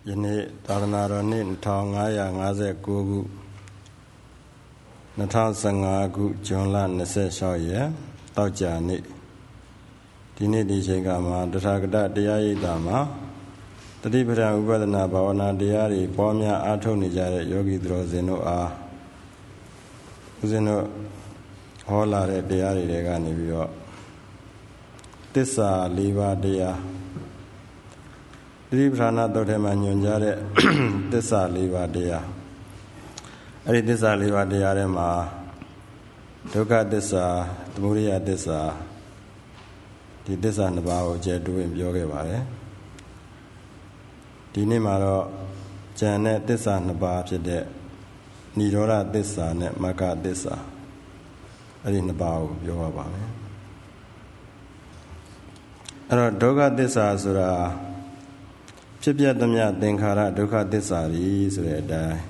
ယနေ့သာသနာတော်နှစ်2559ခု2015ခုဇွန်လ26ရက်တောက်ကြနေ့ဒီနေ့ဒီချိန်ကမှာတထာဂတတရားရိပ်သာမှာတတိပဌာန်ဥပဒနာဘာဝနာတရားတွေပွားများအားထုတ်နေကြတဲ့ယောဂီသူတော်စင်တို့အားဦးဇင်းတို့ဟောလာတဲ့တရားတွေကနေပြီးတော့သစ္စာ၄ပါးတရားတတိပဌာနာတော်ထဲမှာညွှန်ကြားတဲ့သစ္စာ၄ပါးတရားအဲ့ဒီသစ္စာ၄ပါးတရားထဲမှာဒုက္ခသစ္စာသမုဒယသစ္စာဒီသစ္စာနှစ်ပါးကိုကျယ်တွင်ပြောခဲ့ပါတယ်ဒီနေ့မှာတော့ဉာဏ်နဲ့သစ္စာနှစ်ပါးဖြစ်တဲ့និရောဓသစ္စာနဲ့မဂ္ဂသစ္စာအဲ့ဒီနှစ်ပါးကိုပြောပါမယ်အဲ့တော့ဒုက္ခသစ္စာဆိုတာဖြစ်ပြသမျှသင်္ခါရဒုက္ခသစ္စာကြီးဆိုတဲ့အတိုင်း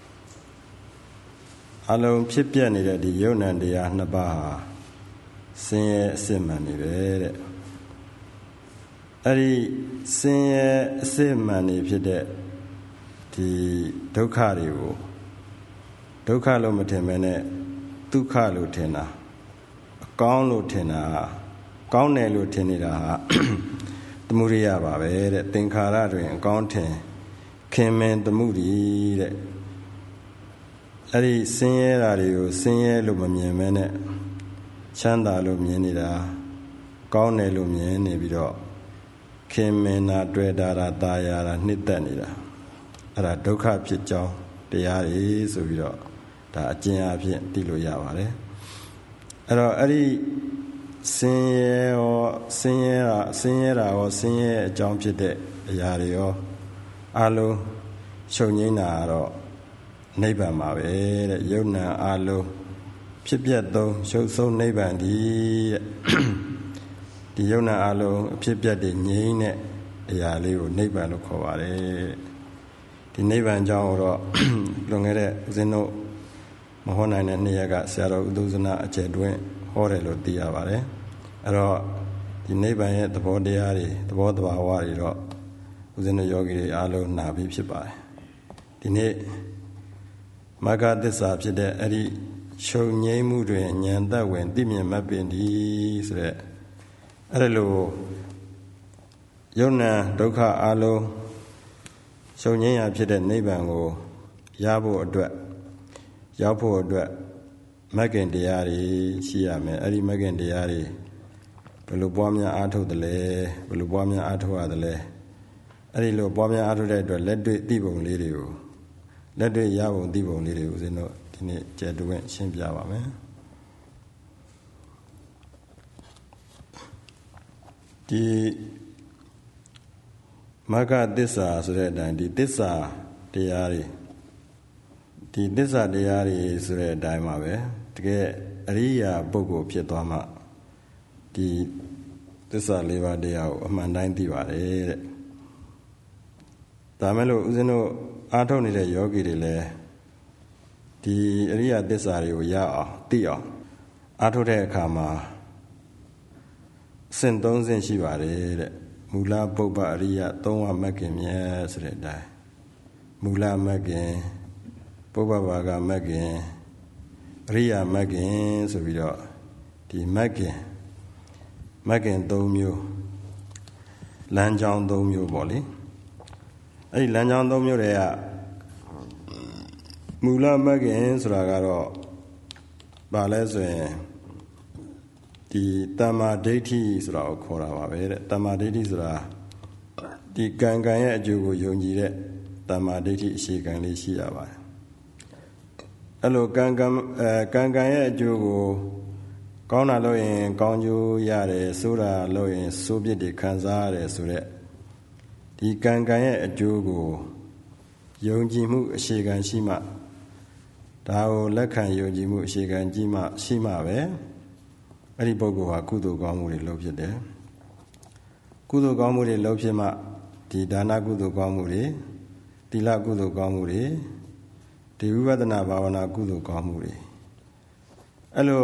အလုံးဖြစ်ပြနေတဲ့ဒီယုံ nant တရားနှစ်ပါးဟာဆင်းရဲအစစ်မှန်နေပဲတဲ့အဲ့ဒီဆင်းရဲအစစ်မှန်နေဖြစ်တဲ့ဒီဒုက္ခတွေကိုဒုက္ခလို့မထင်မဲနဲ့ဒုက္ခလို့ထင်တာအကောင်းလို့ထင်တာကောင်းတယ်လို့ထင်နေတာဟာသမုဒိယပါပဲတဲ့သင်္ခါရတွင်အကောင်းထင်ခင်မင်သမုဒိတဲ့အဲ့ဒီဆင်းရဲတာတွေကိုဆင်းရဲလို့မမြင်မဲနဲ့ချမ်းသာလို့မြင်နေတာကောင်းတယ်လို့မြင်နေပြီးတော့ခင်မင်တာတွေ့တာตาယာတာနှစ်သက်နေတာအဲ့ဒါဒုက္ခဖြစ်ကြောင်းတရားတွေဆိုပြီးတော့ဒါအကျဉ်းအဖြစ်သိလို့ရပါတယ်အဲ့တော့အဲ့ဒီဆင်းရဲရောဆင်းရဲတာရောဆင်းရဲအကြောင်းဖြစ်တဲ့အရာတွေရောအလုံးချုပ်ငြိမ်းတာကတော့နိဗ္ဗာန်ပါပဲတဲ့ယုံ nant အလုံးဖြစ်ပြသုံးရုပ်ဆုံးနိဗ္ဗာန်ဒီတဲ့ဒီယုံ nant အလုံးအဖြစ်ပြတွေငြိမ်းတဲ့အရာလေးကိုနိဗ္ဗာန်လို့ခေါ်ပါတယ်ဒီနိဗ္ဗာန်ကြောင့်တော့လွန်ခဲ့တဲ့ဦးဇင်းတို့မဟောနိုင်တဲ့နေ့ရက်ကဆရာတော်ဥဒုဇနအကျယ်တွင်ဟောတယ်လို့သိရပါတယ်အဲ့တော့ဒီနိဗ္ဗာန်ရဲ့သဘောတရားတွေသဘောတဘာဝတွေတော့ဦးဇင်းတို့ယောဂီတွေအားလုံးနာပြီးဖြစ်ပါတယ်ဒီနေ့မဂ္ဂသစ္စာဖြစ်တဲ့အဲ့ဒီချုပ်ငြိမ်းမှုတွင်ဉာဏ်သက်ဝင်သိမြင်မှတ်ပင်ဒီဆိုတဲ့အဲ့ဒါလိုယုံ nant ဒုက္ခအားလုံးချုပ်ငြိမ်းရာဖြစ်တဲ့နိဗ္ဗာန်ကိုရဖို့အတွက်ရောက်ဖို့အတွက်မဂ္ဂင်တရားတွေရှိရမယ်အဲ့ဒီမဂ္ဂင်တရားတွေဘယ်လိုပွားများအားထုတ်တယ်လဲဘယ်လိုပွားများအားထုတ်ရတယ်လဲအဲ့ဒီလိုပွားများအားထုတ်တဲ့အတွက်လက်တွေ့သိပုံလေးတွေကိုလက်တွေ့ရပုံသိပုံလေးတွေကိုဦးဇင်းတို့ဒီနေ့ကျယ်တွင်ရှင်းပြပါမယ်ဒီမဂ္ဂသစ္စာဆိုတဲ့အတိုင်းဒီသစ္စာတရားတွေဒီသစ္စာတရားတွေဆိုတဲ့အတိုင်းပါပဲတကယ်အရိယာပုဂ္ဂိုလ်ဖြစ်သွားမှဒီသစ္စာ၄ပါးတရားကိုအမှန်တိုင်းသိပါတယ်တဲ့ဒါမဲ့လို့ဦးဇင်းတို့အားထုတ်နေတဲ့ယောဂီတွေလည်းဒီအရိယာသစ္စာတွေကိုရအောင်သိအောင်အားထုတ်တဲ့အခါမှာအဆင့်၃ဆင့်ရှိပါတယ်တဲ့မူလပုပ္ပအရိယ၃ဝမဂ္ဂင်မြတ်ဆိုတဲ့အတိုင်းမူလမဂ္ဂင်ပုပ္ပဘာဂမဂ္ဂင်အရိယာမဂ္ဂင်ဆိုပြီးတော့ဒီမဂ္ဂင်၃မျိုးလမ်းကြောင်း၃မျိုးပေါ့လေအဲ့ဒီလမ်းကြောင်း၃မျိုးတွေကမူလမဂ္ဂင်ဆိုတာကတော့ဘာလဲဆိုရင်ဒီတမ္မာဒိဋ္ဌိဆိုတာကိုခေါ်တာပါပဲတဲ့တမ္မာဒိဋ္ဌိဆိုတာဒီကံရဲ့အကျိုးကိုယုံကြည်တဲ့တမ္မာဒိဋ္ဌိအရှိကံလေးရှိရပါတယ်အဲ့လိုကံရဲ့အကျိုးကိုကောင်းတာလုပ်ရင်ကောင်းကျိုးရတယ်ဆိုးတာလုပ်ရင်ဆိုးပြစ်တွေခံစားရတယ်ဆိုတဲ့ဒီကံရဲ့အကျိုးကိုယုံကြည်မှုအရှိကံရှိမှဒါကိုလက်ခံယုံကြည်မှုအရှိကံကြီးမှရှိမှပဲအဲ့ဒီပုဂ္ဂိုလ်ဟာကုသိုလ်ကောင်းမှုတွေလုပ်ဖြစ်တယ်ကုသိုလ်ကောင်းမှုတွေလုပ်ဖြစ်မှဒီဒါနကုသိုလ်ကောင်းမှုတွေသီလကုသိုလ်ကောင်းမှုတွေဒီဝိပဿနာဘာဝနာကုသိုလ်ကောင်းမှုတွေအဲ့လို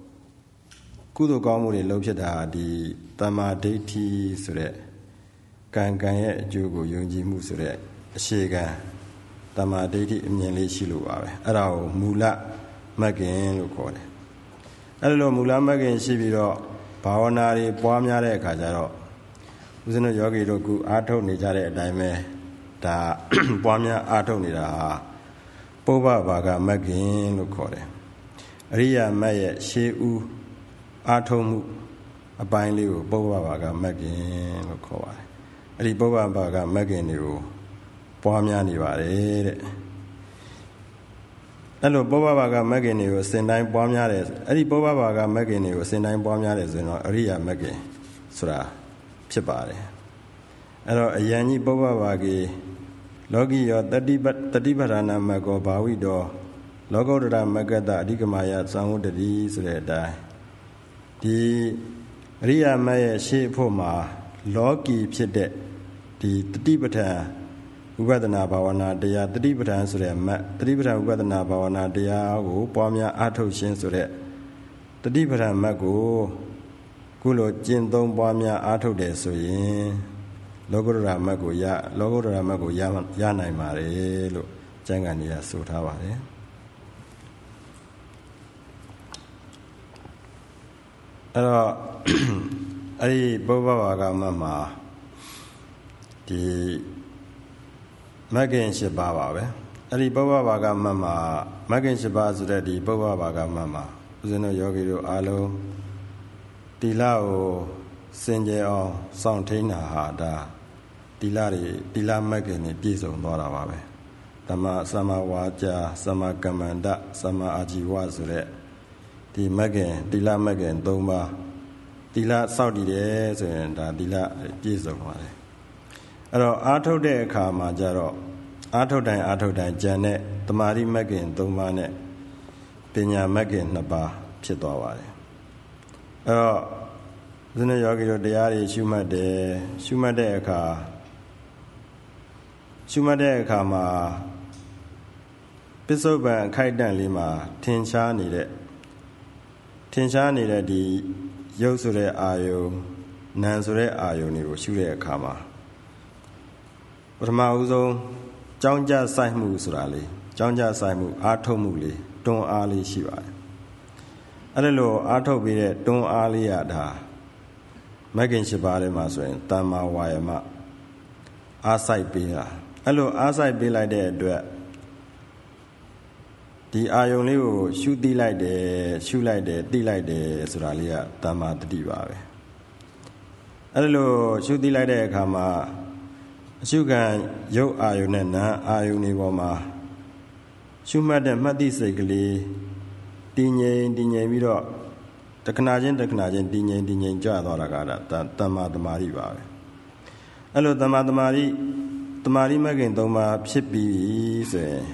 ကုသိုလ်ကောင်းမှုတွေလုပ်ဖြစ်တာဒီတမ္မာဒိဋ္ဌိဆိုတဲ့ကံရဲ့အကျိုးကိုယုံကြည်မှုဆိုတဲ့အရှိကံတမာဒိဋ္ဌိအမြင်လေးရှိလို့ပါပဲအဲ့ဒါကိုမူလမဂ္ဂင်လို့ခေါ်တယ်အဲ့လိုမူလမဂ္ဂင်ရှိပြီးတော့ဘာဝနာတွေပွားများတဲ့အခါကျတော့ဦးဇင်းတို့ယောဂီတို့ကအားထုတ်နေကြတဲ့အတိုင်းပဲဒါပွားများအားထုတ်နေတာဟာပုဗ္ဗဘာဂမဂ္ဂင်လို့ခေါ်တယ်အရိယာမတ်ရဲ့ရှေးဦးအားထုတ်မှုအပိုင်းလေးကိုပုဗ္ဗဘာဂမဂ္ဂင်လို့ခေါ်ပါတယ်အဲ့ဒီပုဗ္ဗဘာဂမဂ္ဂင်တွေကိုပွားများနေပါတယ်တဲ့အဲ့လိုပုဗ္ဗဘာဂမဂ္ဂင်တွေကိုအစဉ်တိုင်းပွားများတယ်အဲ့ဒီပုဗ္ဗဘာဂမဂ္ဂင်တွေကိုအစဉ်တိုင်းပွားများတယ်ဆိုရင်တော့အရိယာမဂ္ဂင်ဆိုတာဖြစ်ပါတယ်အဲ့တော့အယံကြီးပုဗ္ဗဘာဂေလောကီယောတတိပဋ္ဌာနာမဂ္ဂောဘာဝိတောလောကုတ္တရမဂ္ဂတအဓိကမာယသံဝတ္တိဆိုတဲ့အတိုင်းဒီအရိယာမတ်ရဲ့ရှေ့ဖို့မှာလောကီဖြစ်တဲ့ဒီတတိပဋ္ဌာန်ဥပဒနာဘာဝနာတရားတတိပဋ္ဌာန်ဆိုတဲ့မတ်တတိပဋ္ဌာန်ဥပဒနာဘာဝနာတရားကိုပွားများအားထုတ်ခြင်းဆိုတဲ့တတိပဋ္ဌာန်မတ်ကိုခုလိုကျင့်သုံးပွားများအားထုတ်တယ်ဆိုရင်လောကုတ္တရမတ်ကိုရနိုင်ပါတယ်လို့ကျမ်းဂန်ကြီးကဆိုထားပါတယ်အဲ့တော့အဲ့ဒီပုဗ္ဗဘာဂမတ်မှာဒီမဂ္ဂင်၈ပါးပါပဲအဲ့ဒီပုဗ္ဗဘာဂမတ်မှာမဂ္ဂင်၈ပါးဆိုတဲ့ဒီပုဗ္ဗဘာဂမတ်မှာဦးဇင်းတို့ယောဂီတို့အားလုံးတိလကိုစင်ကြယ်အောင်စောင့်ထိန်းတာဟာဒါတိလမဂ္ဂင်နဲ့ပြည့်စုံသွားတာပါပဲသမ္မာဝါကြသမ္မာကမ္မန္တသမ္မာအာជីဝဆိုတဲ့ဒီမဂ္ဂင်တိလမဂ္ဂင်၃ပါးတိလစောင့်တည်တယ်ဆိုရင်ဒါတိလပြည့်စုံပါတယ်အဲ့တော့အာထုတ်တဲ့အခါမှာကျတော့အာထုတ်တိုင်းကျန်တဲ့တမာရိမဂ္ဂင်၃ပါးနဲ့ပညာမဂ္ဂင်၂ပါးဖြစ်သွားပါတယ်အဲ့တော့ဇနယောဂီတို့တရားတွေရှုမှတ်တဲ့အခါမှာပစ္စုပန်အခိုက်အတန့်လေးမှာထင်ရှားနေတဲ့ဒီရုပ်ဆိုတဲ့အာယုံနာမ်ဆိုတဲ့အာယုံတွေကိုရှုတဲ့အခါမှာပထမဦးဆုံးကြောင်းကြဆိုင်မှုဆိုတာလေးကြောင်းကြဆိုင်မှုအားထုတ်မှုလေးတွန်းအားလေးရှိပါတယ်အဲ့ဒါလို့အားထုတ်ပြီးတဲ့တွန်းအားလေးရတာမဂ္ဂင်၈ပါးထဲမှာဆိုရင်တမ္မာဝါယမအားဆိုင်ပေးတာအဲ့လိုအားဆိုင်ပေးလိုက်တဲ့အတွက်ဒီအာယုံလေးကိုရှုသိလိုက်တယ်သိလိုက်တယ်ဆိုတာလေးကတမ္မာတတိပါပဲအဲ့လိုရှုသိလိုက်တဲ့အခါမှာအရှုခံရုပ်အာယုံနဲ့နာမ်အာယုံတွေပေါ်မှာရှုမှတ်တဲ့မှတ်သိစိတ်ကလေးတည်ငြိမ်ပြီးတော့တခဏချင်းတည်ငြိမ်ကြသွားတာကတမ္မာသမာဓိပါပဲအဲ့လိုတမ္မာသမာဓိမဂ္ဂင်၃ပါးဖြစ်ပြီးဆိုရင်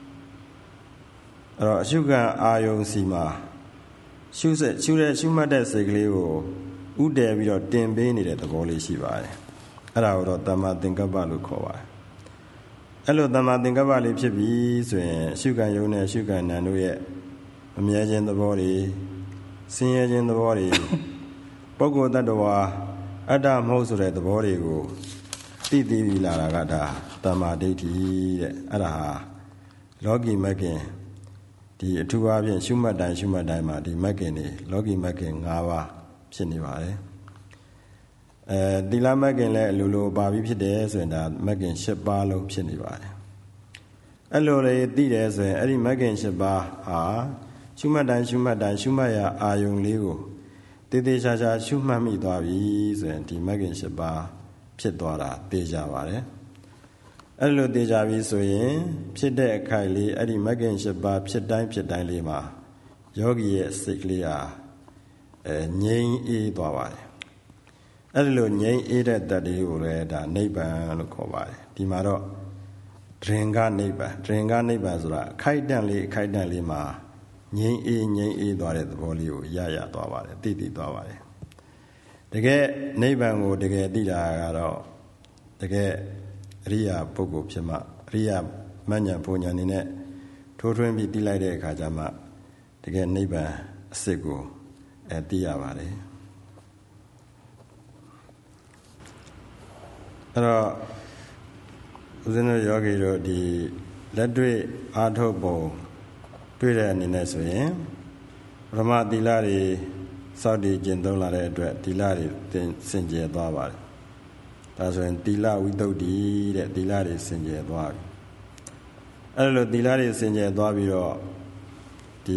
အဲ့တော့အရှုခံအာယုံစီမှာရှုမှတ်တဲ့စိတ်ကလေးကိုဥတည်ပြီးတော့တင်ပေးနေတဲ့သဘောလေးရှိပါတယ်အဲ့ဒါကိုတော့တမ္မာသင်္ကပ္ပလို့ခေါ်ပါတယ်အဲ့လိုတမ္မာသင်္ကပ္ပလေးဖြစ်ပြီးဆိုရင်အရှုခံယုံနဲ့အရှုခံနာမ်တို့ရဲ့အမြဲခြင်းသဘောတွေဆင်းရဲခြင်းသဘောတွေပုဂ္ဂိုလ်တ attva အတ္တမဟုတ်ဆိုတဲ့သဘောတွေကိုသိပြီးလာတာကဒါတမ္မာဒိဋ္ဌိတဲ့အဲ့ဒါဟာလောကီမဂ္ဂင်ဒီအထူးအားဖြင့်ရှုမှတ်တိုင်းမှာဒီမဂ္ဂင်တွေလောကီမဂ္ဂင်၅ပါးဖြစ်နေပါတယ်သီလမဂ္ဂင်လည်းအလိုလိုပါပြီးဖြစ်တယ်ဆိုရင်ဒါမဂ္ဂင်၈ပါးလုံးဖြစ်နေပါတယ်အဲ့လိုလေသိတယ်ဆိုရင်အဲ့ဒီမဂ္ဂင်၈ပါးဟာရှုမှတ်တိုင်းရှုမှတ်ရအာယုံလေးကိုတေးသေးချာချာရှုမှတ်မိသွားပြီဆိုရင်ဒီမဂ္ဂင်၈ပါးဖြစ်သွားတာသိကြပါတယ်အဲ့လိုသိကြပြီဆိုရင်ဖြစ်တဲ့အခိုက်လေးအဲ့ဒီမဂ္ဂင်၈ပါးဖြစ်တိုင်းလေးမှာယောဂီရဲ့စိတ်ကလေးဟာငြိမ်းအေးသွားပါတယ်အဲ့လိုငြိမ်းအေးတဲ့တတ်လေးကိုလည်းဒါနိဗ္ဗာန်လို့ခေါ်ပါတယ်ဒီမှာတော့ဒရင်ကနိဗ္ဗာန်ဆိုတာအခိုက်အတန့်လေးမှာငြိမ်းအေးသွားတဲ့သဘောလေးကိုရသွားပါတယ်သိသွားပါတယ်တကယ်နိဗ္ဗာန်ကိုတကယ်သိတာကတော့တကယ်အရိယာပုဂ္ဂိုလ်ဖြစ်မှအရိယာမဉ္ဇဉ်ပူဉ္ဇဉ်နေနဲ့ထိုးထွင်းပြီးသိလိုက်တဲ့အခါကျမှတကယ်နိဗ္ဗာန်အစစ်ကိုသိရပါတယ်အဲ့တော့ဦးဇင်းတို့ယောဂီတို့ဒီလက်တွေ့အားထုတ်ပုံတွေ့တဲ့အနေနဲ့ဆိုရင်ပထမသီလတွေစောင့်တည်ကျင့်သုံးလာတဲ့အတွက်သီလတွေစင်ကြယ်သွားပါတယ်ဒါဆိုရင်သီလဝိသုဒ္ဓိတဲ့သီလတွေစင်ကြယ်သွားပြီအဲ့လိုသီလတွေစင်ကြယ်သွားပြီးတော့ဒီ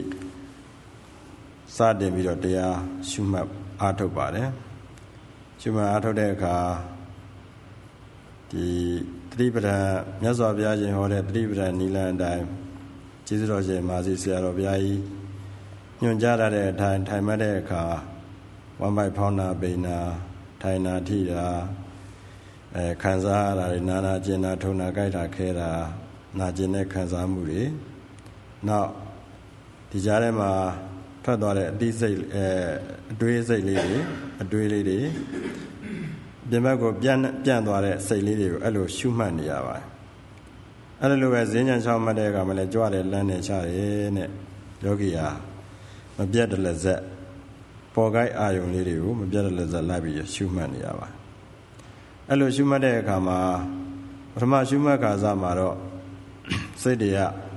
စတင်ပြီးတော့တရားရှုမှတ်အားထုတ်ပါတယ်ရှုမှတ်အားထုတ်တဲ့အခါဒီသတိပဋ္ဌာန်မြတ်စွာဘုရားရှင်ဟောတဲ့သတိပဋ္ဌာန်နိလန်အတိုင်းကျေးဇူးတော်ရှင်မာစီဆရာတော်ဘုရားကြီးညွှန်ကြားတဲ့အတိုင်းထိုင်မှတ်တဲ့အခါဝမ်းပိုက်ဖောင်းနာပိန်နာထိုင်နာထိတာခံစားရတာတွေနာနာကျင်နာထုံနာကြိုက်တာခဲတာနာကျင်တဲ့ခံစားမှုတွေနောက်ဒီကြားထဲမှာထွက်သွားတဲ့အသိစိတ်အတွေးစိတ်လေးတွေအတွေးလေးတွေပြင်ဘက်ကိုပြန့်သွားတဲ့စိတ်လေးတွေကိုအဲ့လိုရှုမှတ်နေရပါတယ်အဲ့လိုပဲဈဉ္ဉံချောင်းမှတ်တဲ့အခါမှာလည်းကြွတယ်လမ်းတယ်ချတယ်နဲ့ယောဂီဟာမပြတ်တလက်ဆက်ပေါ်ကိုက်အာယုံလေးတွေကိုမပြတ်တလက်ဆက်လိုက်ပြီးရှုမှတ်နေရပါတယ်အဲ့လိုရှုမှတ်တဲ့အခါမှာပထမရှုမှတ်ခါစားမှာတော့စိတ်တွေက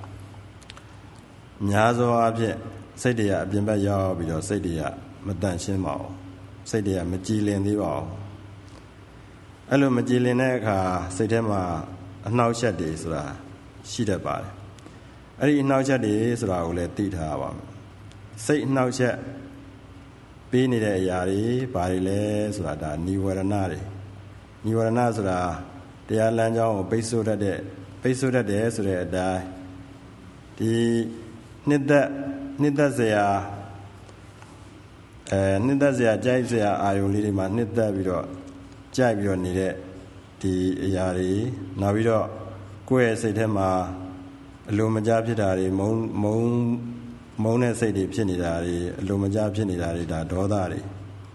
များသောအားဖြင့်စိတ်တွေကအပြင်ဘက်ရောက်ပြီးတော့စိတ်တွေကမတန့်ရှင်းပါဘူးစိတ်တွေကမကြည်လင်သေးပါဘူးအဲ့လိုမကြည်လင်တဲ့အခါစိတ်ထဲမှာအနှောက်အယှက်တွေဆိုတာရှိတတ်ပါတယ်အဲ့ဒီအနှောက်အယှက်တွေဆိုတာကိုလည်းသိထားပါမယ်စိတ်အနှောက်အယှက်ပေးနေတဲ့အရာတွေဘာတွေလဲဆိုတာဒါနိဝရဏတွေနိဝရဏဆိုတာတရားလမ်းကြောင်းကိုပိတ်ဆို့တတ်တယ်ဆိုတဲ့အတိုင်းဒီနှစ်သက်စရာကြိုက်စရာအာယုံလေးတွေမှာနှစ်သက်ပြီးတော့ကြိုက်ပြီးတော့နေတဲ့ဒီအရာတွေနောက်ပြီးတော့ကိုယ့်ရဲ့စိတ်ထဲမှာအလိုမကျဖြစ်တာတွေမုန်းတဲ့စိတ်တွေဖြစ်နေတာတွေအလိုမကျဖြစ်နေတာတွေဒါဒေါသတွေ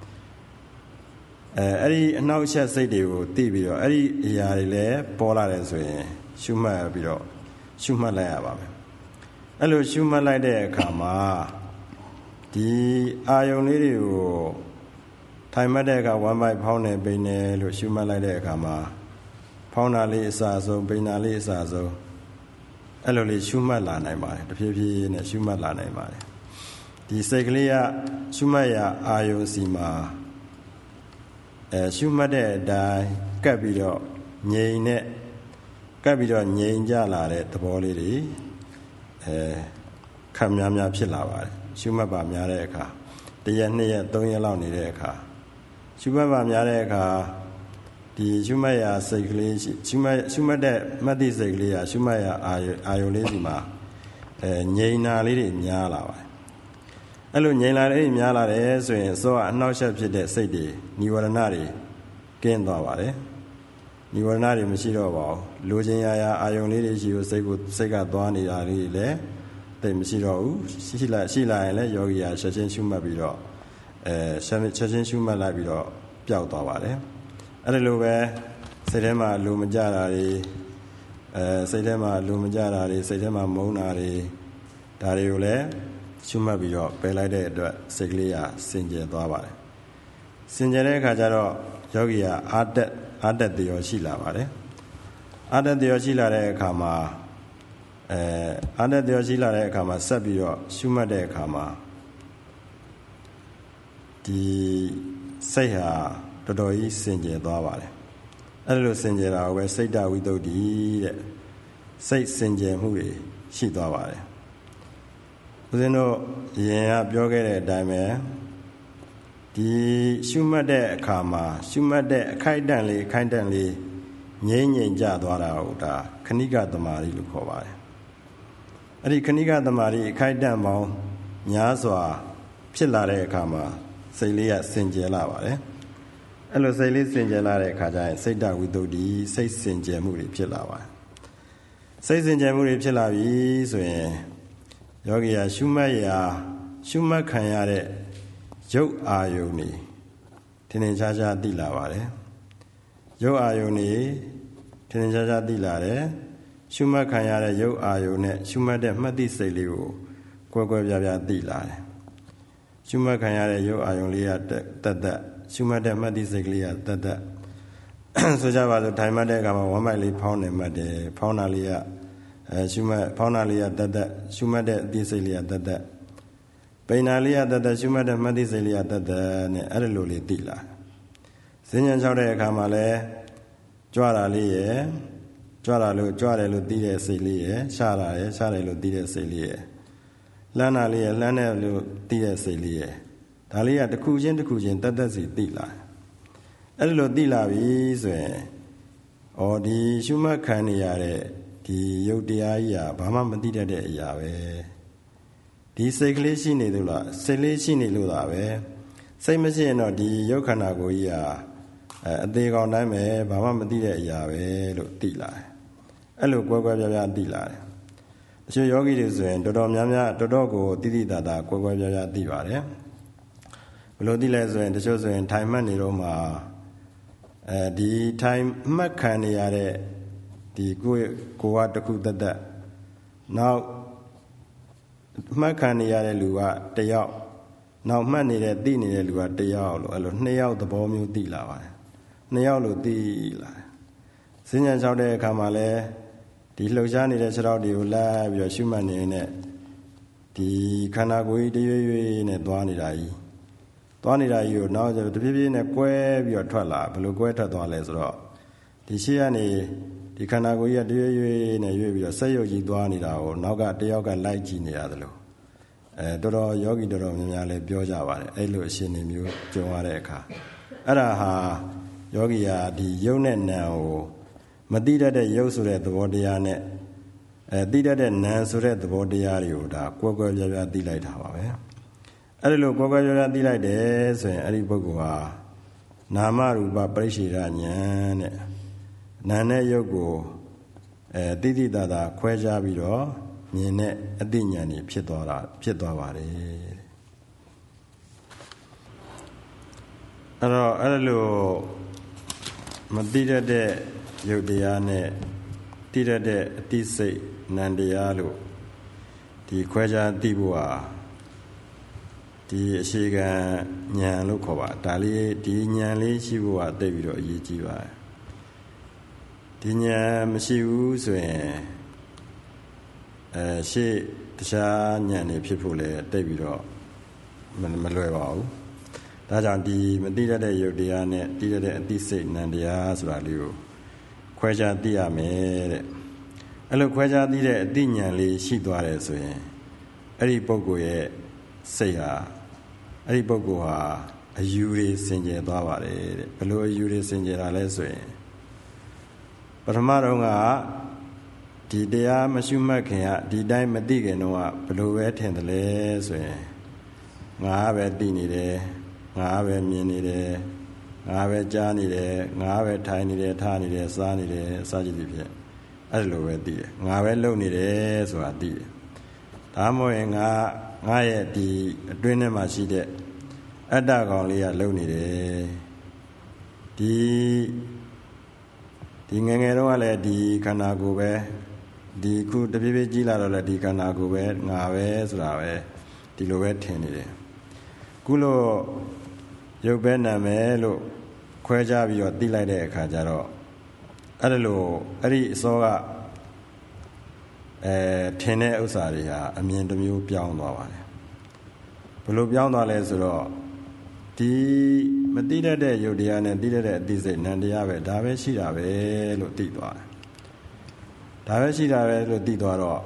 အဲ့ဒီအနှောက်အယှက်စိတ်တွေကိုသိပြီးတော့အဲ့ဒီအရာတွေလည်းပေါ်လာတယ်ဆိုရင်ရှုမှတ်ပြီးတော့ရှုမှတ်လိုက်ရပါမယ်အဲ့လိုရှုမှတ်လိုက်တဲ့အခါမှာဒီအာယုံလေးတွေကိုထိုင်မှတ်တဲ့အခါဝမ်းပိုက်ဖောင်းနေပိန်နေလို့ရှုမှတ်လိုက်တဲ့အခါမှာဖောင်းတာလေးအစဆုံးပိန်တာလေးအစဆုံးအဲ့လိုလေးရှုမှတ်လာနိုင်ပါတယ်တဖြည်းဖြည်းနဲ့ရှုမှတ်လာနိုင်ပါတယ်ဒီစိတ်ကလေးကရှုမှတ်ရအာယုံစီမှာရှုမှတ်တဲ့အတိုင်းကပ်ပြီးတော့ငြိမ်ကြလာတဲ့သဘောလေးတွေခပ်များဖြစ်လာပါတယ်ရှုမှတ်ပါများတဲ့အခါ1ရက်2ရက်3ရက်လောက်နေတဲ့အခါရှုမှတ်ပါများတဲ့အခါဒီရှုမှတ်ရာစိတ်ကလေးရှုမှတ်တဲ့မှတ်သိစိတ်ကလေးကရှုမှတ်ရာအာယုံလေးစီမှာငြိမ်နာလေးတွေများလာပါတယ်အဲ့လိုငြိမ်လာလေးတွေများလာတယ်ဆိုရင်အစောကအနှောက်အယှက်ဖြစ်တဲ့စိတ်တွေနိဝရဏတွေကင်းသွားပါတယ်နိဝရဏတွေမရှိတော့ပါဘူးလိုချင်ရာအာယုံလေးတွေရှိလို့စိတ်ကသွားနေတာလေးတွေလည်းသိမရှိတော့ဘူးရှိလာရင်လည်းယောဂီယာချက်ချင်းရှုမှတ်ပြီးတော့ချက်ချင်းရှုမှတ်လိုက်ပြီးတော့ပျောက်သွားပါတယ်အဲ့ဒါလိုပဲစိတ်ထဲမှာလိုမကြတာတွေစိတ်ထဲမှာမုန်းတာတွေဒါတွေကိုလည်းရှုမှတ်ပြီးတော့ပယ်လိုက်တဲ့အတွက်စိတ်ကလေးကစင်ကြယ်သွားပါတယ်စင်ကြယ်တဲ့အခါကျတော့ယောဂီယာအာတက်တရောရှိလာပါတယ်အာတက်တရောရှိလာတဲ့အခါမှာဆက်ပြီးတော့ရှုမှတ်တဲ့အခါမှာဒီစိတ်ဟာတော်တော်ကြီးစင်ကြယ်သွားပါတယ်အဲ့လိုစင်ကြယ်တာကိုပဲစိတ်တဝိသုဒ္ဓိတဲ့စိတ်စင်ကြယ်မှုတွေရှိသွားပါတယ်ဦးဇင်းတို့ရင်ကပြောခဲ့တဲ့အတိုင်းပဲဒီရှုမှတ်တဲ့အခါမှာရှုမှတ်တဲ့အခိုက်အတန့်လေးငြိမ်ကြသွားတာကိုဒါခဏိကသမารိလို့ခေါ်ပါတယ်အဲ့ဒီခဏိကသမารိအခိုက်အတန့်ပေါင်းများစွာဖြစ်လာတဲ့အခါမှာစိတ်လေးကစင်ကြယ်လာပါတယ်အဲ့လိုစိတ်လေးစင်ကြယ်လာတဲ့အခါကျရင်စိတ်တဝိသုဒ္ဓိစိတ်စင်ကြယ်မှုတွေဖြစ်လာပါတယ်စိတ်စင်ကြယ်မှုတွေဖြစ်လာပြီဆိုရင်ယောဂီယာရှုမှတ်ခံရတဲ့ရုပ်အာယုန်တွေထင်ထင်ရှားရှားသိလာပါတယ်ရုပ်အာယုန်တွေထင်ထင်ရှားရှားသိလာတယ်ရှုမှတ်ခံရတဲ့ရုပ်အာယုန်နဲ့ရှုမှတ်တဲ့မှတ်သိစိတ်လေးကိုကွဲပြားသိလာတယ်ရှုမှတ်ခံရတဲ့ရုပ်အာယုန်လေးကတက်ရှုမှတ်တဲ့မှတ်သိစိတ်ကလေးကတက်ဆိုကြပါစို့ထိုင်မှတ်တဲ့အခါမှာဝမ်းပိုက်လေးဖောင်းနေမှတ်တယ်ဖောင်းတာလေးကရှုမှတ်ဖောင်းတာလေးကတတ်ရှုမှတ်တဲ့အသိစိတ်လေးကတတ်ပိန်နာလေးကတတ်ရှုမှတ်တဲ့မှတ်သိစိတ်လေးကတတ်နဲ့အဲ့ဒီလိုလေးသိလာဈဉ္ဉံလျှောက်တဲ့အခါမှာလဲကြွတာလေးရယ်ကြွတာလို့ကြွတယ်လို့သိတဲ့စိတ်လေးရယ်ရှားတာရယ်ရှားတယ်လို့သိတဲ့စိတ်လေးရယ်လှမ်းတာလေးရယ်လှမ်းတယ်လို့သိတဲ့စိတ်လေးရယ်ဒါလေးကတစ်ခုချင်းတတ်စီသိလာအဲ့ဒီလိုသိလာပြီဆိုရင်ဒီရှုမှတ်ခံနေရတဲ့ဒီယုတ်တရားကြီးကဘာမှမသိတတ်တဲ့အရာပဲဒီစိတ်ကလေးရှိနေလို့လားစိတ်လေးရှိနေလို့လားပဲစိတ်မရှိရင်တော့ဒီယုတ်ခန္ဓာကိုယ်ကြီးကအသေးကောင်တိုင်းပဲဘာမှမသိတဲ့အရာပဲလို့သိလာတယ်အဲ့လိုကွဲကွဲပြားပြားသိလာတယ်တချို့ယောဂီတွေဆိုရင်တော်တော်များများတော်တော်ကိုတိတိတသာကွဲကွဲပြားပြားသိပါတယ်ဘယ်လိုသိလဲဆိုရင်တချို့ဆိုရင်ထိုင်မှတ်နေတော့မှဒီထိုင်မှတ်ခံနေရတဲ့ဒီကိုယ်ကတစ်ခုတတ်နောက်မှတ်ခံနေရတဲ့လူကတစ်ယောက်နောက်မှတ်နေတဲ့သိနေတဲ့လူကတစ်ယောက်လို့အဲ့လိုနှစ်ယောက်သဘောမျိုးသိလာပါတယ်နှစ်ယောက်လို့သိလာဈဉ္ဉံလျှောက်တဲ့အခါမှာလဲဒီလှုပ်ရှားနေတဲ့ခြေထောက်တွေကိုလိုက်ပြီးတော့ရှုမှတ်နေတဲ့ဒီခန္ဓာကိုယ်ကြီးတရွေ့ရွေ့နဲ့သွားနေတာကြီးကိုနောက်ကျတဖြည်းဖြည်းနဲ့ကွဲပြီးတော့ထွက်လာဘယ်လိုကွဲထွက်သွားလဲဆိုတော့ဒီရှေ့ကနေဒီခန္ဓာကိုယ်ကြီးကတရွေ့ရွေ့နဲ့ရွေ့ပြီးတော့ဆက်ရုပ်ကြီးသွားနေတာကိုနောက်ကတယောက်ကလိုက်ကြည့်နေရတယ်လို့တော်တော်ယောဂီတော်တော်များများလည်းပြောကြပါတယ်အဲ့လိုအရှင်နေမျိုးကြုံရတဲ့အခါအဲ့ဒါဟာယောဂီဟာဒီယုတ်နဲ့နံကိုမသိတတ်တဲ့ယုတ်ဆိုတဲ့သဘောတရားနဲ့သိတတ်တဲ့နံဆိုတဲ့သဘောတရားတွေကိုဒါကွဲကွဲပြားပြားသိလိုက်တာပါပဲအဲ့ဒီလိုကွဲကွဲပြားပြားသိလိုက်တယ်ဆိုရင်အဲ့ဒီပုဂ္ဂိုလ်ဟာနာမရူပပရိစ္ဆေဒဉာဏ်နဲ့နာနဲ့ယုတ်ကိုတိတိတသာခွဲခြားပြီးတော့မြင်တဲ့အသိဉာဏ်ကြီးဖြစ်သွားပါတယ်အဲ့တော့အဲ့လိုမသိတတ်တဲ့ယုတ်တရားနဲ့သိတတ်တဲ့အသိစိတ်နံတရားလို့ဒီခွဲခြားသိဖို့ဟာဒီအရှိကဉာဏ်လို့ခေါ်ပါဒါလေးဒီဉာဏ်လေးရှိဖို့ဟာသိပြီးတော့အရေးကြီးပါတယ်ဒီဉာဏ်မရှိဘူးဆိုရင်ရှေ့တခြားဉာဏ်တွေဖြစ်ဖို့လည်းတိတ်ပြီးတော့မလွယ်ပါဘူးဒါကြောင့်ဒီမသိတတ်တဲ့ယုတ်တရားနဲ့သိတတ်တဲ့အသိစိတ်နံတရားဆိုတာလေးကိုခွဲခြားသိရမယ်တဲ့အဲ့လိုခွဲခြားသိတဲ့အသိဉာဏ်လေးရှိသွားတယ်ဆိုရင်အဲ့ဒီပုဂ္ဂိုလ်ရဲ့စိတ်ဟာအဲ့ဒီပုဂ္ဂိုလ်ဟာအယူတွေစင်ကြယ်သွားပါတယ်တဲ့ဘယ်လိုအယူတွေစင်ကြယ်တာလဲဆိုရင်ပထမတော့ကဒီတရားမရှုမှတ်ခင်ကဒီတိုင်းမသိခင်တော့ဘယ်လိုပဲထင်တယ်လဲဆိုရင်ငါပဲသိနေတယ်ငါပဲမြင်နေတယ်ငါပဲကြားနေတယ်ငါပဲထိုင်နေတယ်ထားနေတယ်စားနေတယ်အစရှိသည်ဖြင့်အဲ့လိုပဲသိတယ်ငါပဲလုပ်နေတယ်ဆိုတာသိတယ်ဒါမှမဟုတ်ရင်ငါရဲ့ဒီအတွင်းထဲမှာရှိတဲ့အတ္တကောင်လေးကလုပ်နေတယ်ဒီငယ်ငယ်တော့လည်းဒီခန္ဓာကိုယ်ပဲဒီခုတဖြည်းဖြည်းကြီးလာတော့လည်းဒီခန္ဓာကိုယ်ပဲငါပဲဆိုတာပဲဒီလိုပဲထင်နေတယ်ခုလို့ရုပ်ပဲနာမယ်လို့ခွဲခြားပြီးတော့သိလိုက်တဲ့အခါကျတော့အဲ့ဒီအစောကထင်တဲ့ဥစ္စာတွေဟာအမြင်တစ်မျိုးပြောင်းသွားပါတယ်ဘယ်လိုပြောင်းသွားလဲဆိုတော့ဒီမသိတတ်တဲ့ယုတ်တရားနဲ့သိတတ်တဲ့အသိစိတ်နံတရားပဲဒါပဲရှိတာပဲလို့သိသွားတယ်ဒါပဲရှိတာပဲလို့သိသွားတော့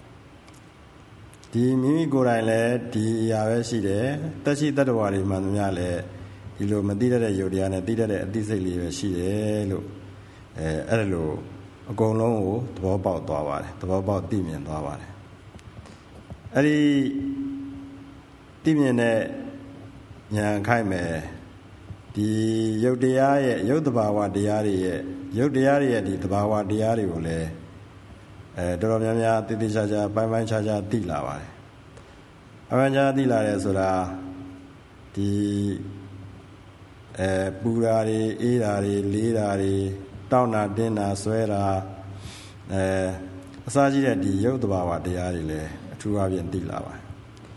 ဒီမိမိကိုယ်တိုင်လည်းဒီအရာပဲရှိတယ်တက်ရှိတတ္တဝါတွေမှန်သမျှလည်းဒီလိုမသိတတ်တဲ့ယုတ်တရားနဲ့သိတတ်တဲ့အသိစိတ်လေးပဲရှိတယ်လို့အဲ့လိုအကုန်လုံးကိုသဘောပေါက်သွားပါတယ်သဘောပေါက်သိမြင်သွားပါတယ်အဲ့ဒီသိမြင်တဲ့ဉာဏ်ခိုက်မယ်ဒီယုတ်တရားရဲ့ယုတ်တဘာဝတရားတွေရဲ့ယုတ်တရားတွေရဲ့ဒီတဘာဝတရားတွေကိုလည်းတော်တော်များများသိသိချာချာပိုင်းခြားခြားသိလာပါတယ်ပိုင်းခြားသိလာတယ်ဆိုတာဒီပူတာတွေအေးတာတွေလေးတာတွေတောက်တာတင်းတာဆွဲတာအစားကြီးတဲ့ဒီယုတ်တဘာဝတရားတွေလည်းအထူးအဖြင့်သိလာပါတယ်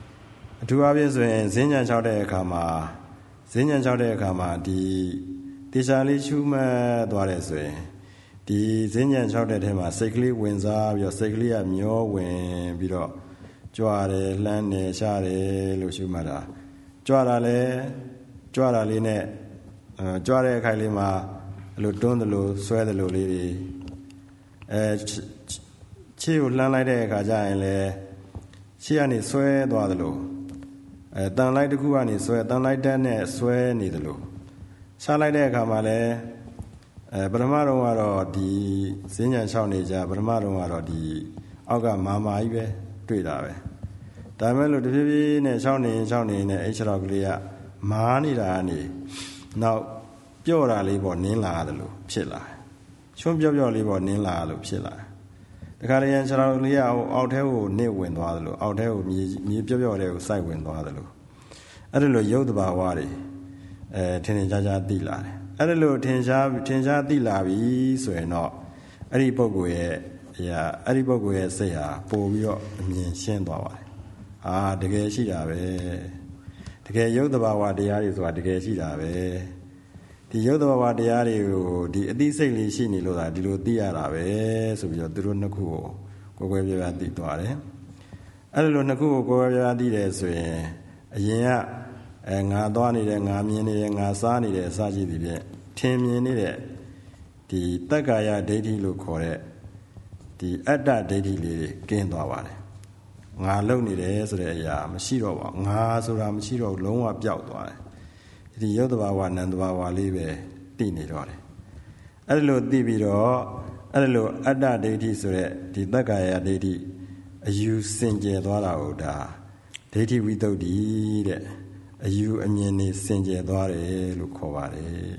အထူးအဖြင့်ဆိုရင်ဈဉ္ဉံလျှောက်တဲ့အခါမှာဒီတေချာလေးရှုမှတ်သွားတယ်ဆိုရင်ဒီဈဉ္ဉံ6တဲ့ထဲမှာစိတ်ကလေးဝင်စားပြီးတော့စိတ်ကလေးကမျောဝင်ပြီးတော့ကြွားတယ်လှမ်းတယ်ရှားတယ်လို့ရှုမှတ်တာကြွားတာလဲကြွားတာလေးနဲ့ကြွားတဲ့အခိုင်လေးမှာအဲ့လိုတွန်းတယ်လို့ဆွဲတယ်လို့လေးတွေခြေကိုလှမ်းလိုက်တဲ့အခါကျရင်လဲခြေကနေဆွဲသွားတယ်လို့တန်လိုက်တစ်ခုကနေဆွဲတန်လိုက်တဲ့နဲ့ဆွဲနေတယ်လို့ရှားလိုက်တဲ့အခါမှာလဲပထမတော့ကတော့ဒီဈဉ္ဉံ6နေကြပထမတော့ကတော့ဒီအောက်ကမာမာကြီးပဲတွေ့တာပဲဒါမဲ့လို့တဖြည်းဖြည်းနဲ့6နေနဲ့အဲ့6ကလေးကမာနေတာကနေနောက်ပြော့တာလေးပေါ့နင်းလာတယ်လို့ဖြစ်လာချွန်းပြော့လေးပေါ့နင်းလာလို့ဖြစ်လာတခါတည်း6ကလေးကအောက်ထဲကိုနစ်ဝင်သွားတယ်လို့အောက်ထဲကိုမြေပြော့တဲ့ကိုစိုက်ဝင်သွားတယ်လို့အဲ့ဒါလို့ရုပ်တဘာဝတွေထင်ရှားသိလာတယ်အဲ့ဒါလို့ထင်ရှားသိလာပြီဆိုရင်တော့အဲ့ဒီပုဂ္ဂိုလ်ရဲ့အဲ့ဒီပုဂ္ဂိုလ်ရဲ့စိတ်ဟာပို့ပြီးတော့အမြင်ရှင်းသွားပါတယ်တကယ်ရှိတာပဲတကယ်ရုပ်တဘာဝတရားတွေဆိုတာတကယ်ရှိတာပဲဒီရုပ်တဘာဝတရားတွေကိုဒီအသိစိတ်လေးရှိနေလို့သာဒီလိုသိရတာပဲဆိုပြီးတော့သူတို့နှစ်ခုကိုကိုယ်ပြပြသိသွားတယ်အဲ့လိုနှစ်ခုကိုကိုယ်ပြပြသိတယ်ဆိုရင်အရင်ကငါသွားနေတယ်ငါမြင်နေတယ်ငါစားနေတယ်အစရှိသည်ဖြင့်ထင်မြင်နေတဲ့ဒီတက္ကာယဒိဋ္ဌိလို့ခေါ်တဲ့ဒီအတ္တဒိဋ္ဌိလေးတွေကင်းသွားပါတယ်ငါလုံနေတယ်ဆိုတဲ့အရာမရှိတော့ပါဘူးငါဆိုတာမရှိတော့လုံးဝပျောက်သွားတယ်ဒီရုပ်တဘာဝနံတဘာဝလေးပဲသိနေတော့တယ်အဲ့လိုသိပြီးတော့အဲ့လိုအတ္တဒိဋ္ဌိဆိုတဲ့ဒီတက္ကာယဒိဋ္ဌိအယူစင်ကြယ်သွားတာဟုတ်ဒါဒိဋ္ဌိဝိသုဒ္ဓိတဲ့အယူအမြင်နေစင်ကြယ်သွားတယ်လို့ခေါ်ပါတယ်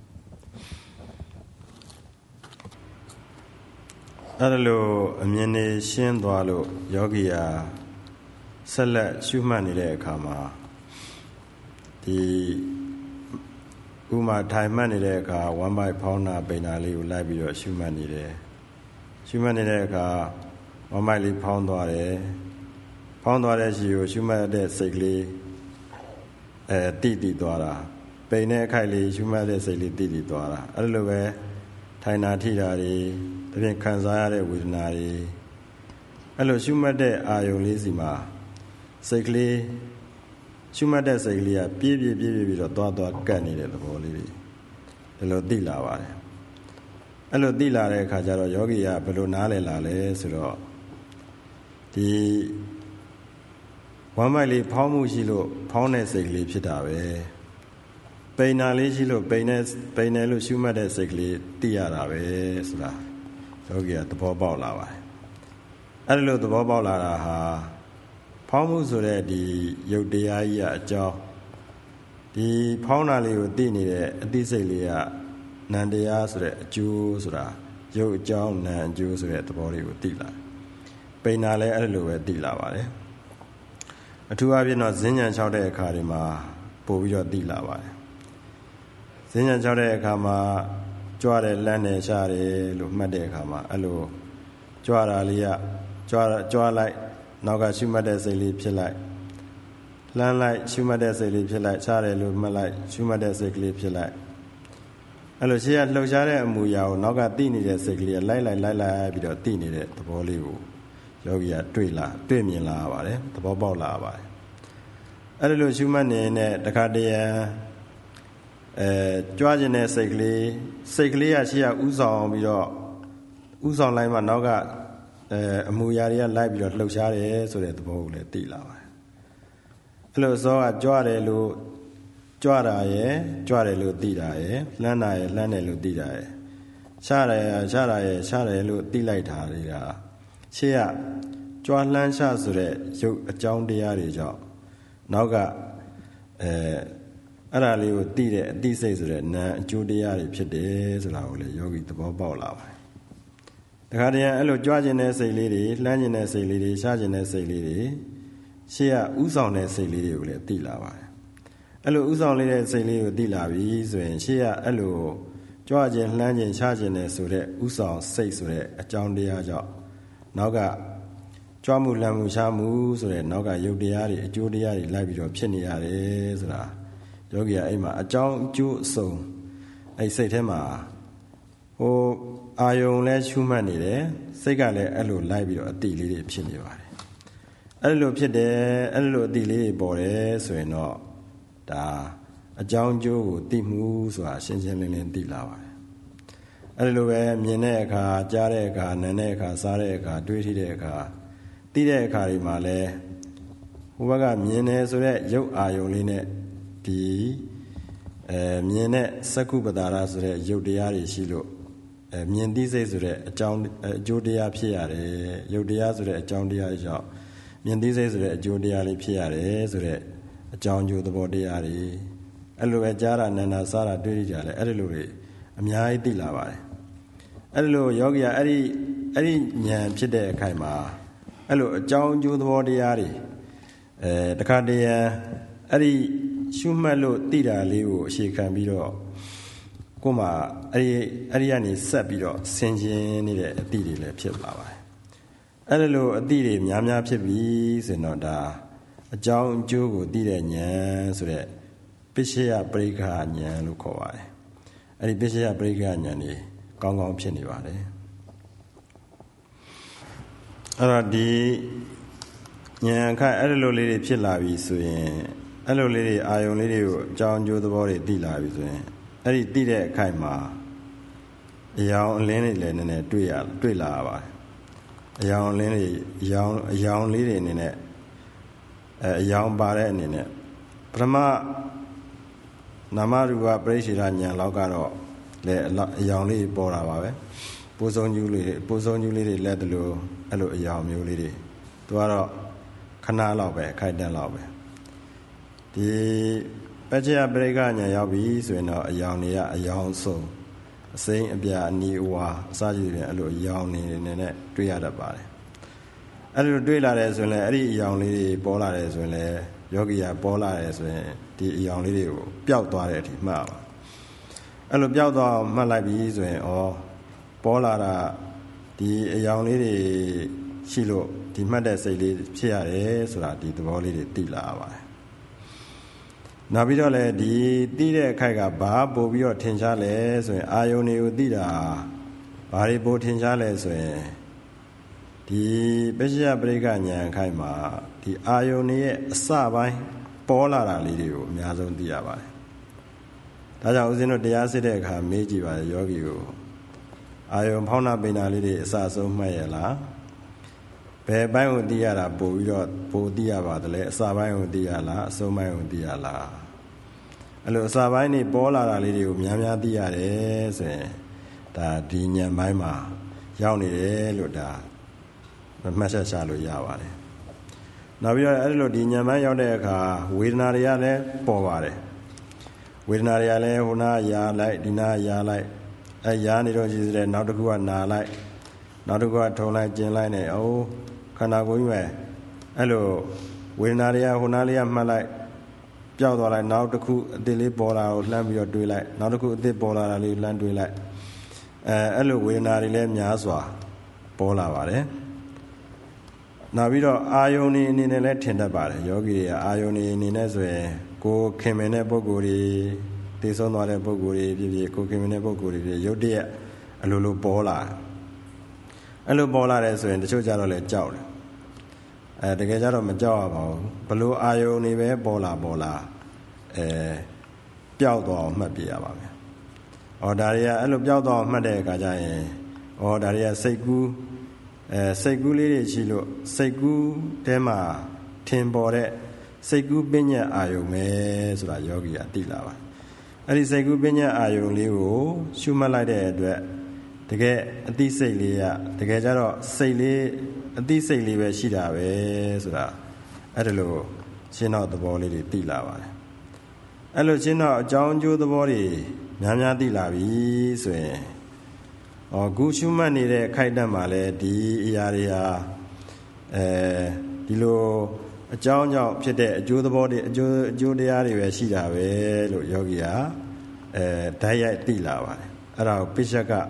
အဲ့ဒါလို့အမြင်နေရှင်းသွားလို့ယောဂီယာဆက်လက်ရှုမှတ်နေတဲ့အခါမှာဒီဥမာထိုင်မှတ်နေတဲ့အခါဝမ်းပိုက်ဖောင်းတာပိန်တာလေးကိုလိုက်ပြီးတော့ရှုမှတ်နေတယ်ရှုမှတ်နေတဲ့အခါဝမ်းပိုက်လေးဖောင်းသွားတယ်ဖောင်းသွားတဲ့ရှိကိုရှုမှတ်တဲ့စိတ်ကလေးတိသွားတာပိန်တဲ့အခိုက်လေးရှုမှတ်တဲ့စိတ်လေးတိသွားတာအဲ့လိုပဲထိုင်တာထိတာတွေဒါဖြင့်ခံစားရတဲ့ဝေဒနာတွေအဲ့လိုရှုမှတ်တဲ့အာယုံလေးစီမှာစိတ်ကလေးရှုမှတ်တဲ့စိတ်ကလေးကပြေးပြီးတော့သွားကတ်နေတဲ့သဘောလေးတွေဒီလိုသိလာပါတယ်အဲ့လိုသိလာတဲ့အခါကျတော့ယောဂီကဘယ်လိုနားလည်လာလဲဆိုတော့ဒီဝမ်းမိုက်လေးဖောင်းမှုရှိလို့ဖောင်းတဲ့စိတ်ကလေးဖြစ်တာပဲပိန်နာလေးရှိလို့ပိန်နေလို့ရှုမှတ်တဲ့စိတ်ကလေးသိရတာပဲဆိုတာယောဂီကသဘောပေါက်လာပါတယ်အဲ့လိုသဘောပေါက်လာတာဟာဖောင်းမှုဆိုတဲ့ဒီရုပ်တရားကြီးကအကြောင်းဒီဖောင်းတာလေးကိုသိနေတဲ့အသိစိတ်လေးကနံတရားဆိုတဲ့အကျိုးဆိုတာရုပ်အကြောင်းနံအကျိုးဆိုတဲ့သဘောလေးကိုသိလာပိန်နာလည်းအဲ့လိုပဲသိလာပါတယ်အထူးအဖြင့်တော့ဈဉ္ဉံ6တဲ့အခါတွေမှာပို့ပြီးတော့သိလာပါတယ်ဈဉ္ဉံ6တဲ့အခါမှာကြွားတယ်လမ်းတယ်ရှားတယ်လို့မှတ်တဲ့အခါမှာအဲ့လိုကြွားတာလေးကကြွားလိုက်နောက်ကရှုမှတ်တဲ့စိတ်လေးဖြစ်လိုက်လှမ်းလိုက်ရှုမှတ်တဲ့စိတ်လေးဖြစ်လိုက်ရှားတယ်လို့မှတ်လိုက်ရှုမှတ်တဲ့စိတ်ကလေးဖြစ်လိုက်အဲ့လိုရှေ့ကလှုပ်ရှားတဲ့အမူအရာကိုနောက်ကသိနေတဲ့စိတ်ကလေးကလိုက်ပြီးတော့သိနေတဲ့သဘောလေးကိုယောဂီကတွေ့မြင်လာပါတယ်သဘောပေါက်လာပါတယ်အဲ့လိုရှုမှတ်နေတဲ့တခါတည်းကြွားခြင်းတဲ့စိတ်ကလေးကရှေ့ကဥဆောင်ပြီးတော့ဥဆောင်လိုက်မှနောက်ကအမူအရာတွေကလိုက်ပြီးတော့လှုပ်ရှားတယ်ဆိုတဲ့သဘောကိုလည်းသိလာပါတယ်အဲ့လိုစောကကြွားတယ်လို့ကြွားတာရယ်ကြွားတယ်လို့သိတာရယ်လှမ်းတာရယ်လှမ်းတယ်လို့သိတာရယ်ရှားတယ်လို့သိလိုက်တာတွေကရှေ့ကကြွားလှမ်းရှားဆိုတဲ့ရုပ်အကြောင်းတရားတွေကြောင့်နောက်ကအဲ့ဒါလေးကိုသိတဲ့အသိစိတ်ဆိုတဲ့နာအကျိုးတရားတွေဖြစ်တယ်ဆိုတာကိုလည်းယောဂီသဘောပေါက်လာပါတယ်တခါတည်းအဲ့လိုကြွားခြင်းတဲ့စိတ်လေးတွေလှမ်းခြင်းတဲ့စိတ်လေးတွေရှားခြင်းတဲ့စိတ်လေးတွေရှေ့ကဥဆောင်တဲ့စိတ်လေးတွေကိုလည်းသိလာပါတယ်အဲ့လိုဥဆောင်လေးတဲ့စိတ်လေးကိုသိလာပြီဆိုရင်ရှေ့ကအဲ့လိုကြွားခြင်းလှမ်းခြင်းရှားခြင်းတဲ့ဆိုတဲ့ဥဆောင်စိတ်ဆိုတဲ့အကြောင်းတရားကြောင့်နောက်ကကြွားမှုလှမ်းမှုရှားမှုဆိုတဲ့နောက်ကယုတ်တရားတွေအကျိုးတရားတွေလိုက်ပြီးတော့ဖြစ်နေရတယ်ဆိုတာယောဂီကအဲ့မှာအကြောင်းအကျိုးအစုံအဲ့စိတ်ထဲမှာဟိုအာယုံလဲရှုမှတ်နေတယ်စိတ်ကလည်းအဲ့လိုလိုက်ပြီးတော့အတိလေးတွေဖြစ်နေပါတယ်အဲ့လိုဖြစ်တယ်အဲ့လိုအတိလေးတွေပေါ်တယ်ဆိုရင်တော့ဒါအကြောင်းကျိုးကိုသိမှုဆိုတာရှင်းရှင်းလင်းလင်းသိလာပါတယ်အဲ့လိုပဲမြင်တဲ့အခါကြားတဲ့အခါနားတဲ့အခါစားတဲ့အခါတွေးထိတဲ့အခါသိတဲ့အခါတွေမှာလဲဟိုဘက်ကမြင်တယ်ဆိုတဲ့ရုပ်အာယုံလေးနဲ့ဒီမြင်တဲ့စက္ခုပဒါရဆိုတဲ့ရုပ်တရားတွေရှိလို့မြင်သိစိတ်ဆိုတဲ့အကြောင်းအကျိုးတရားဖြစ်ရတယ်ရုပ်တရားဆိုတဲ့အကြောင်းတရားကြောင့်မြင်သိစိတ်ဆိုတဲ့အကျိုးတရားလေးဖြစ်ရတယ်ဆိုတဲ့အကြောင်းကျိုးသဘောတရားတွေအဲ့လိုပဲကြားတာနာနာစားတာတွေးကြတယ်အဲ့ဒီလိုတွေအများကြီးသိလာပါတယ်အဲ့ဒီလိုယောဂီကအဲ့ဒီဉာဏ်ဖြစ်တဲ့အခိုင်မှာအဲ့လိုအကြောင်းကျိုးသဘောတရားတွေတခါတည်းအဲ့ဒီရှုမှတ်လို့သိတာလေးကိုအခြေခံပြီးတော့ကိုယ်မှာအဲ့ဒီကနေဆက်ပြီးတော့ဆင်ခြင်နေတဲ့အသည့်တွေလည်းဖြစ်လာပါတယ်အဲ့ဒီလိုအသည့်တွေများများဖြစ်ပြီးဆိုတော့ဒါအကြောင်းအကျိုးကိုသိတဲ့ဉာဏ်ဆိုတဲ့ပိစ္ဆေယပရိက္ခဉာဏ်လို့ခေါ်ပါတယ်အဲ့ဒီပိစ္ဆေယပရိက္ခဉာဏ်တွေကောင်းကောင်းဖြစ်နေပါတယ်အဲ့တော့ဒီဉာဏ်ခါအဲ့လိုလေးတွေဖြစ်လာပြီဆိုရင်အဲ့လိုလေးတွေအာယုံလေးတွေကိုအကြောင်းအကျိုးသဘောတွေသိလာပြီဆိုရင်အဲ့ဒီသိတဲ့အခိုက်မှာအယောင်အလင်းတွေလည်းနည်းနည်းတွေ့လာရပါတယ်အယောင်အလင်းတွေအယောင်လေးတွေအနေနဲ့အယောင်ပါတဲ့အနေနဲ့ပထမနာမရူပပရိစ္ဆေဒဉာဏ်လောက်ကတော့လည်းအယောင်လေးပေါ်တာပါပဲပိုးဆုံးကျူးလေးတွေလက်တလို့အဲ့လိုအယောင်မျိုးလေးတွေသူကတော့ခဏလောက်ပဲခိုက်တန့်လောက်ပဲဒီပัจจယပရိက္ခဉာဏ်ရောက်ပြီဆိုရင်တော့အယောင်တွေကအယောင်ဆုံးအစိမ့်အပြာအနီးအဝါအစရှိတယ်အဲ့လိုအယောင်နေနဲ့တွေ့ရတတ်ပါတယ်အဲ့လိုတွေ့လာတယ်ဆိုရင်လည်းအဲ့ဒီအယောင်လေးတွေပေါ်လာတယ်ဆိုရင်လည်းယောဂီကပေါ်လာတယ်ဆိုရင်ဒီအယောင်လေးတွေကိုပျောက်သွားတဲ့အထိမှတ်ပါအဲ့လိုပျောက်သွားမှတ်လိုက်ပြီဆိုရင်ပေါ်လာတာဒီအယောင်လေးတွေရှိလို့ဒီမှတ်တဲ့စိတ်လေးဖြစ်ရတယ်ဆိုတာဒီသဘောလေးတွေသိလာရပါတယ်နောက်ပြီးတော့လည်းဒီသိတဲ့အခိုက်ကဘာပို့ပြီးတော့ထင်ရှားလဲဆိုရင်အာယုန်တွေကိုသိတာဘာတွေပို့ထင်ရှားလဲဆိုရင်ဒီပိစ္ဆေယပရိက္ခဉာဏ်အခိုက်မှာဒီအာယုန်ရဲ့အစပိုင်းပေါ်လာတာလေးတွေကိုအများဆုံးသိရပါတယ်ဒါကြောင့်ဦးဇင်းတို့တရားစစ်တဲ့အခါမေးကြည့်ပါတယ်ယောဂီကိုအာယုန်ဖောင်းနာပိန်နာလေးတွေအစဆုံးမှတ်ရလားဘယ်ပိုင်းကိုသိရတာပို့ပြီးတော့ပို့သိရပါတယ်လဲအစပိုင်းကိုသိရလားအဆုံးပိုင်းကိုသိရလားအဲ့လိုအစပိုင်းနေပေါ်လာတာလေးတွေကိုများများသိရတယ်ဆိုရင်ဒါဒီဉာဏ်ပိုင်းမှာရောက်နေတယ်လို့ဒါမှတ်ချက်ချလို့ရပါတယ်နောက်ပြီးတော့အဲ့လိုဒီဉာဏ်ပိုင်းရောက်တဲ့အခါဝေဒနာတွေကလည်းပေါ်ပါတယ်ဝေဒနာတွေကလည်းဟိုနာရာလိုက်ဒီနာရာလိုက်ရာနေတော့ရှိတဲ့နောက်တစ်ခုကနာလိုက်နောက်တစ်ခုကထုံလိုက်ကျင်လိုက်နေခန္ဓာကိုယ်ကြီးပဲအဲ့လိုဝေဒနာတွေကဟိုနာလေးကမှတ်လိုက်ပျောက်သွားလိုက်နောက်တစ်ခုအစ်လေးပေါ်လာကိုလှမ်းပြီးတော့တွေးလိုက်နောက်တစ်ခုအစ်ပေါ်လာတာလေးလှမ်းတွေးလိုက်အဲ့လိုဝေဒနာတွေလည်းများစွာပေါ်လာပါတယ်နောက်ပြီးတော့အာယုန်နေအနေနဲ့လည်းထင်တတ်ပါတယ်ယောဂီတွေကအာယုန်နေအနေနဲ့ဆိုရင်ကိုခင်မင်တဲ့ပုဂ္ဂိုလ်တွေတည်ဆုံးသွားတဲ့ပုဂ္ဂိုလ်တွေဖြစ်ဖြစ်ကိုခင်မင်တဲ့ပုဂ္ဂိုလ်တွေဖြစ်ရုပ်တရက်အလိုလိုပေါ်လာအဲ့လိုပေါ်လာတယ်ဆိုရင်တချို့ကြတော့လည်းကြောက်တယ်တကယ်ကြတော့မကြောက်ရပါဘူးဘလို့အာယုန်နေပဲပေါ်လာပျောက်သွားအောင်မှတ်ပြရပါမယ်ဒါတွေကအဲ့လိုပျောက်သွားအောင်မှတ်တဲ့အခါကျရင်ဒါတွေကစိတ်ကူးလေးတွေရှိလို့စိတ်ကူးထဲမှာထင်ပေါ်တဲ့စိတ်ကူးပညာအာယုံပဲဆိုတာယောဂီကသိလာပါအဲ့ဒီစိတ်ကူးပညာအာယုံလေးကိုရှုမှတ်လိုက်တဲ့အတွက်တကယ်အသိစိတ်လေးကတကယ်ကြတော့စိတ်လေးအသိစိတ်လေးပဲရှိတာပဲဆိုတာအဲ့ဒါလိုရှင်းတော့သဘောလေးတွေသိလာပါတယ်အဲ့လိုရှင်းတော့အကြောင်းအကျိုးသဘောတွေများများသိလာပြီဆိုရင်ခုရှုမှတ်နေတဲ့ခိုက်တတ်မှာလဲဒီအရာတွေဟာဒီလိုအကြောင်းကြောင့်ဖြစ်တဲ့အကျိုးသဘောတွေအကျိုးတရားတွေပဲရှိတာပဲလို့ယောဂီကဓာတ်ရိုက်သိလာပါတယ်အဲ့ဒါကိုပိစ္ဆက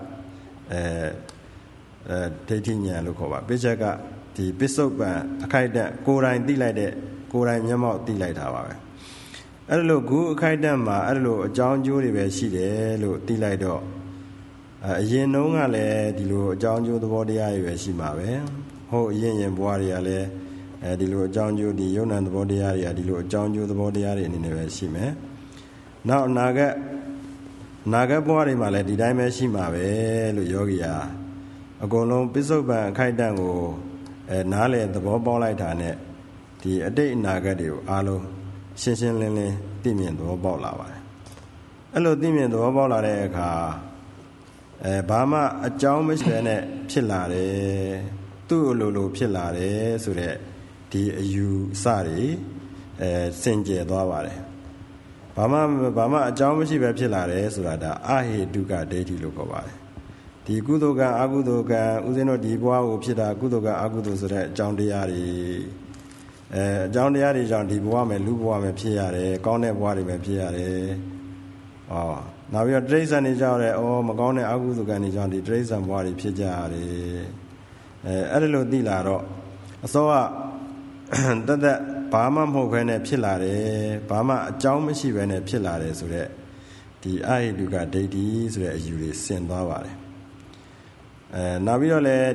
ဒိဋ္ဌိဉာဏ်လို့ခေါ်ပါပိစ္ဆကဒီပစ္စုပန်အခိုက်တတ်ကိုယ်တိုင်သိလိုက်တဲ့ကိုယ်တိုင်မျက်မှောက်သိလိုက်တာပါပဲအဲ့လိုဂုအခိုက်အတန့်မှာအဲ့လိုအကြောင်းကျိုးတွေပဲရှိတယ်လို့သိလိုက်တော့အရင်နှုန်းကလည်းဒီလိုအကြောင်းကျိုးသဘောတရားတွေပဲရှိမှာပဲဟုတ်အရင်ဘဝတွေကလည်းဒီလိုအကြောင်းကျိုးဒီယုံနာသဘောတရားတွေကဒီလိုအကြောင်းကျိုးသဘောတရားတွေအနေနဲ့ပဲရှိမယ်နောက်အနာဂတ်ဘဝတွေမှာလည်းဒီတိုင်းပဲရှိမှာပဲလို့ယောဂီဟာအကုန်လုံးပစ္စုပန်အခိုက်အတန့်ကိုနားလည်သဘောပေါက်လိုက်တာနဲ့ဒီအတိတ်အနာဂတ်တွေကိုအားလုံးရှင်းရှင်းလင်းလင်းသိမြင်သဘောပေါက်လာပါတယ်အဲ့လိုသိမြင်သဘောပေါက်လာတဲ့အခါဘာမှအကြောင်းမရှိဘဲနဲ့ဖြစ်လာတယ်သူ့အလိုဖြစ်လာတယ်ဆိုတော့ဒီအယူအဆတွေစင်ကြယ်သွားပါတယ်ဘာမှအကြောင်းမရှိပဲဖြစ်လာတယ်ဆိုတာဒါအဟေတုကဒိဋ္ဌိလို့ခေါ်ပါတယ်ဒီကုသိုလ်ကံအကုသိုလ်ကံဥစဉ်တို့ဒီဘဝကိုဖြစ်တာကုသိုလ်ကအကုသိုလ်ဆိုတဲ့အကြောင်းတရားတွေအကြောင်းတရားတွေကြောင့်ဒီဘဝမှာလူဘဝမှာဖြစ်ရတယ်ကောင်းတဲ့ဘဝတွေမှာဖြစ်ရတယ်နောက်ပြီးတော့တိရစ္ဆာန်တွေကြောင့်လည်းမကောင်းတဲ့အကုသိုလ်ကံတွေကြောင့်ဒီတိရစ္ဆာန်ဘဝတွေဖြစ်ကြရတယ်အဲ့ဒါလို့သိလာတော့အစောကတက်ဘာမှမဟုတ်ဘဲနဲ့ဖြစ်လာတယ်ဘာမှအကြောင်းမရှိဘဲနဲ့ဖြစ်လာတယ်ဆိုတော့ဒီအဟိတုကဒိဋ္ဌိဆိုတဲ့အယူတွေဆင်သွားပါတယ်နောက်ပြီးတော့လည်း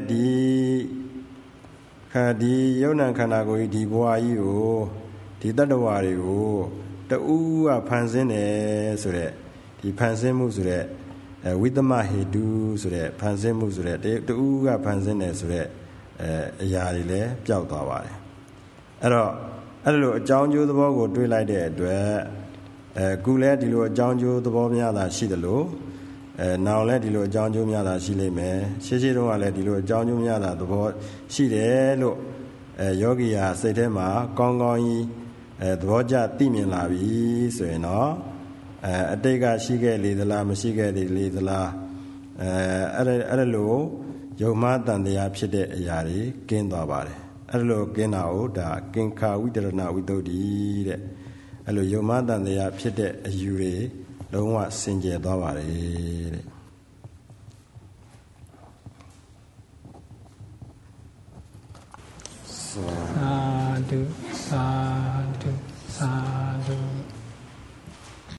ဒီယုံနာခန္ဓာကိုယ်ကြီးဒီဘဝကြီးကိုဒီတတ္တဝါတွေကိုတူးကဖန်ဆင်းတယ်ဆိုတော့ဒီဖန်ဆင်းမှုဆိုတဲ့ဝိသမဟေတုဆိုတဲ့ဖန်ဆင်းမှုဆိုတဲ့တူးကဖန်ဆင်းတယ်ဆိုတဲ့အရာတွေလည်းပျောက်သွားပါတယ်အဲ့လိုအကြောင်းကျိုးသဘောကိုတွေးလိုက်တဲ့အတွက်ခုလည်းဒီလိုအကြောင်းကျိုးသဘောများတာရှိတယ်လို့နောင်လည်းဒီလိုအကြောင်းကျိုးများတာရှိလိမ့်မယ်ရှေးတုန်းကလည်းဒီလိုအကြောင်းကျိုးများတာသဘောရှိတယ်လို့ယောဂီဟာစိတ်ထဲမှာကောင်းကောင်းကြီးသဘောကျသိမြင်လာပြီဆိုရင်တော့အတိတ်ကရှိခဲ့လေသလားမရှိခဲ့လေသလားအဲ့လိုယုံမှားတန်တရားဖြစ်တဲ့အရာတွေကင်းသွားပါတယ်အဲ့လိုကင်းတာကိုဒါကင်္ခာဝိတရဏဝိတ္တုတိတဲ့အဲ့လိုယုံမှားတန်တရားဖြစ်တဲ့အယူတွေလုံးဝစင်ကြယ်သွားပါတယ်တဲ့သာဓုသာဓုသာဓု